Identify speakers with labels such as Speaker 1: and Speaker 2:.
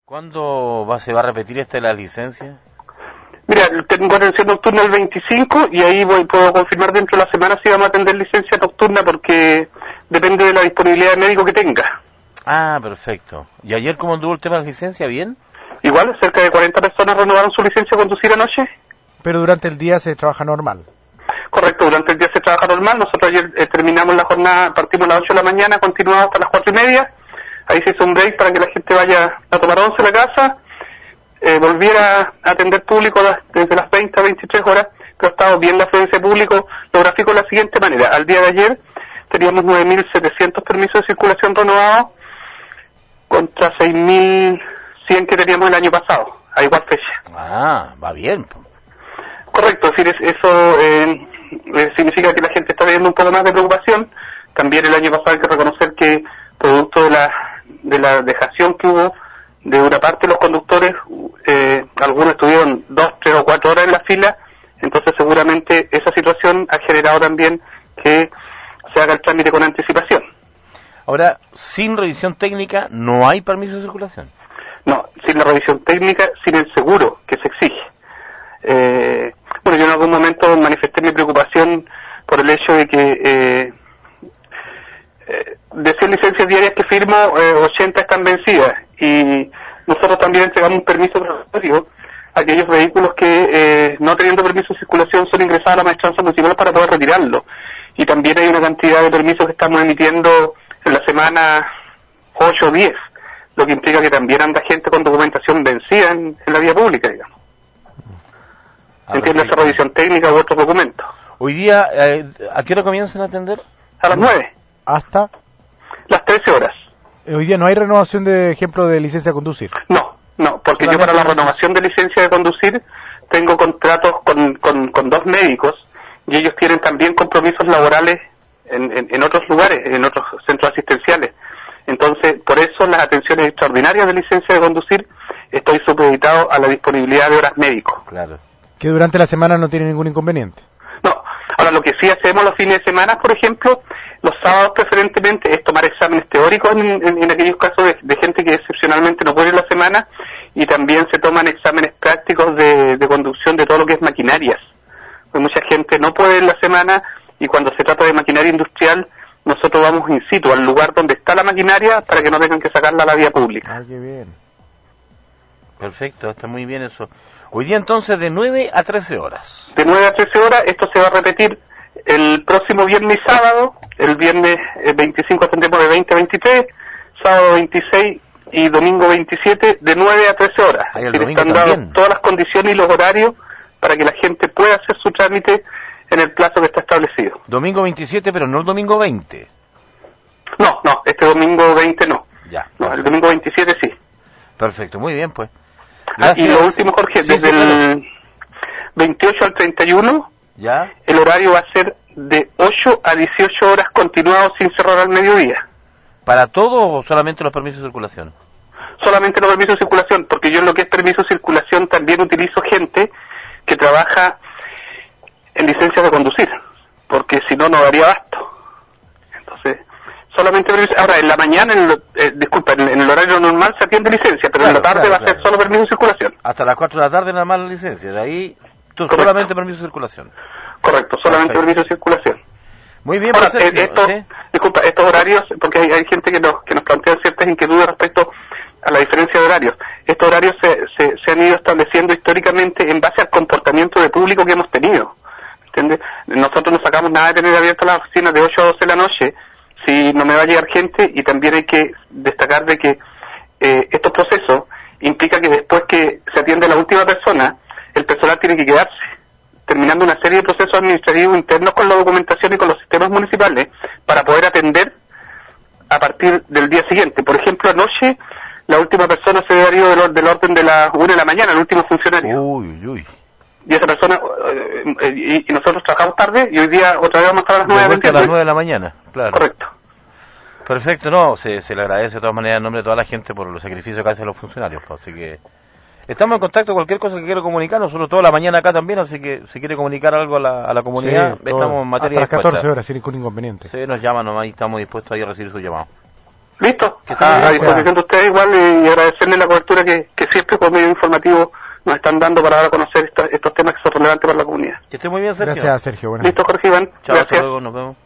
Speaker 1: Se va a repetir esta de la licencia?
Speaker 2: Mira, tengo atención nocturna el 25 y ahí puedo confirmar dentro de la semana si vamos a atender licencia nocturna porque depende de la disponibilidad de médico que tenga.
Speaker 1: Ah, perfecto. ¿Y ayer cómo anduvo el tema de la licencia? ¿Bien?
Speaker 2: Igual, cerca de 40 personas renovaron su licencia de conducir anoche.
Speaker 3: Pero durante el día se trabaja normal.
Speaker 2: Correcto, durante el día se trabaja normal. Nosotros ayer terminamos la jornada, partimos a las 8 de la mañana, continuamos hasta las 4:30. Ahí se hizo un break para que la gente vaya a tomar once a la casa, volviera a atender público desde las 20 a 23 horas, pero ha estado bien la afluencia de público. Lo grafico de la siguiente manera. Al día de ayer teníamos 9.700 permisos de circulación renovados contra 6.100 que teníamos el año pasado, a igual fecha.
Speaker 1: Ah, va bien.
Speaker 2: Correcto, es decir, eso significa que la gente está teniendo un poco más de preocupación. También el año pasado hay que reconocer que producto de la dejación que hubo de una parte de los conductores, algunos estuvieron 2, 3 o 4 horas en la fila, entonces seguramente esa situación ha generado también que se haga el trámite con anticipación.
Speaker 1: Ahora, sin revisión técnica no hay permiso de circulación.
Speaker 2: No, sin la revisión técnica, sin el seguro que se exige. Bueno, yo en algún momento manifesté mi preocupación por el hecho de que de 100 licencias diarias que firmo, 80 están vencidas, y nosotros también entregamos un permiso transitorio a aquellos vehículos que no teniendo permiso de circulación son ingresados a la maestranza municipal para poder retirarlo, y también hay una cantidad de permisos que estamos emitiendo en la semana 8 o 10, lo que implica que también anda gente con documentación vencida en la vía pública, digamos. Entiende esa revisión técnica u otros documentos.
Speaker 1: Hoy día, ¿a qué hora comienzan a atender?
Speaker 2: A las 9.
Speaker 3: ¿Hasta?
Speaker 2: Las 13 horas.
Speaker 3: Hoy día no hay renovación de ejemplo de licencia de conducir.
Speaker 2: No, porque yo para la renovación de licencia de conducir tengo contratos con 2 médicos y ellos tienen también compromisos laborales en otros lugares, en otros centros asistenciales. Entonces, por eso las atenciones extraordinarias de licencia de conducir estoy supeditado a la disponibilidad de horas médicos.
Speaker 1: Claro.
Speaker 3: Que durante la semana no tiene ningún inconveniente.
Speaker 2: No, ahora lo que sí hacemos los fines de semana, por ejemplo, los sábados preferentemente, es tomar exámenes teóricos en aquellos casos de gente que excepcionalmente no puede ir la semana, y también se toman exámenes prácticos de conducción de todo lo que es maquinarias. Pues mucha gente no puede ir la semana, y cuando se trata de maquinaria industrial, nosotros vamos in situ al lugar donde está la maquinaria para que no tengan que sacarla a la vía pública.
Speaker 3: Ah, qué bien.
Speaker 1: Perfecto, está muy bien eso. Hoy día entonces de 9 a 13 horas.
Speaker 2: De 9 a 13 horas, esto se va a repetir el próximo viernes y sábado. El viernes 25 atendemos de 20 a 23, sábado 26 y domingo 27 de 9 a 13 horas.
Speaker 1: Ahí el
Speaker 2: es decir,
Speaker 1: domingo
Speaker 2: están dadas
Speaker 1: también.
Speaker 2: todas las condiciones y los horarios para que la gente pueda hacer su trámite en el plazo que está establecido.
Speaker 1: Domingo 27, pero no el domingo 20.
Speaker 2: No, este domingo 20 no.
Speaker 1: Ya.
Speaker 2: No, el domingo 27 sí.
Speaker 1: Perfecto, muy bien pues.
Speaker 2: Y lo último, Jorge,
Speaker 1: Sí,
Speaker 2: desde
Speaker 1: sí, claro.
Speaker 2: el 28 al 31,
Speaker 1: ¿Ya?
Speaker 2: el horario va a ser de 8 a 18 horas continuados sin cerrar al mediodía.
Speaker 1: ¿Para todo o solamente los permisos de circulación?
Speaker 2: Solamente los permisos de circulación, porque yo en lo que es permiso de circulación también utilizo gente que trabaja en licencias de conducir, porque si no, no daría abasto. Entonces, solamente permiso. Ahora, en la mañana, en el horario normal se atiende licencia, pero en la tarde va a ser solo permiso de circulación.
Speaker 1: Hasta las 4 de la tarde nada más la licencia, de ahí
Speaker 2: Correcto.
Speaker 1: solamente permiso de circulación.
Speaker 2: Correcto, solamente
Speaker 1: Perfecto.
Speaker 2: permiso de circulación.
Speaker 1: Muy bien,
Speaker 2: Ahora,
Speaker 1: pues, ¿sí?
Speaker 2: estos horarios, porque hay gente que nos plantea ciertas inquietudes respecto a la diferencia de horarios. Estos horarios se han ido estableciendo históricamente en base al comportamiento de público que hemos tenido. ¿Entiendes? Nosotros no sacamos nada de tener abiertas las oficinas de 8 a 12 de la noche si no me va a llegar gente, y también hay que destacar de que estos procesos implica que después que se atiende a la última persona, el personal tiene que quedarse, terminando una serie de procesos administrativos internos con la documentación y con los sistemas municipales para poder atender a partir del día siguiente. Por ejemplo, anoche la última persona se había ido del orden de las 1 de la mañana, el último funcionario.
Speaker 1: Uy.
Speaker 2: Y esa persona, y nosotros trabajamos tarde, y hoy día otra vez vamos a estar a las 9 de la
Speaker 1: A las 9 de la mañana, claro.
Speaker 2: Correcto.
Speaker 1: Perfecto, no, se le agradece de todas maneras en nombre de toda la gente por los sacrificios que hacen los funcionarios, pues, así que estamos en contacto. Cualquier cosa que quiera comunicar, nosotros toda la mañana acá también, así que si quiere comunicar algo a la comunidad,
Speaker 3: Sí,
Speaker 1: estamos en materia
Speaker 3: hasta las
Speaker 1: dispuesta.
Speaker 3: 14 horas sin ningún inconveniente.
Speaker 1: Sí, nos llaman nomás y estamos dispuestos a ir a recibir su llamado.
Speaker 2: Listo,
Speaker 1: Que estén muy
Speaker 2: a
Speaker 1: bien,
Speaker 2: disposición de ustedes igual, y agradecerles la cobertura que siempre por medio informativo nos están dando para dar a conocer estos temas que son relevantes para la comunidad.
Speaker 1: Que esté muy bien, Sergio.
Speaker 3: Gracias, Sergio. Buenas
Speaker 2: Listo, Jorge Iván.
Speaker 1: Chao, hasta
Speaker 2: Gracias.
Speaker 1: luego, nos vemos.